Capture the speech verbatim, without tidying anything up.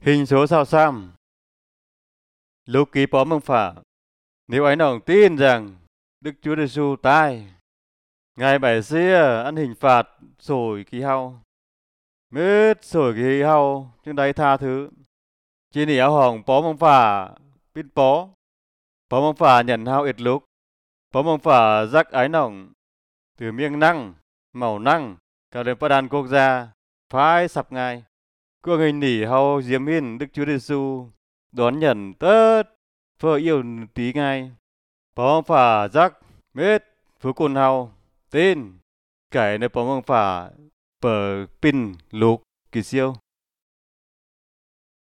Hình số sao sam. Lúc ký bó mừng phả. Nếu ấy nòng tin rằng Đức Chúa Giêsu tai. Ngài bảy xưa ăn hình phạt sổi kỳ hao. Mết sổi kỳ hao nhưng đấy tha thứ. Chỉ nỉ áo hồng bó mừng phả. Biết bó. Bó mừng phả nhận hao ít lúc. Bó mừng phả rắc ái nòng. Từ miệng năng, màu năng. Cả đến phát đàn quốc gia. Phái sập ngài. Cương hình nỉ hao diếm hin Đức Chúa Giêsu đón nhận tất phở yêu tí ngay. Bó phả rắc mết phú côn hao tên. Cái nơi bó phả bờ pin lục kỳ siêu.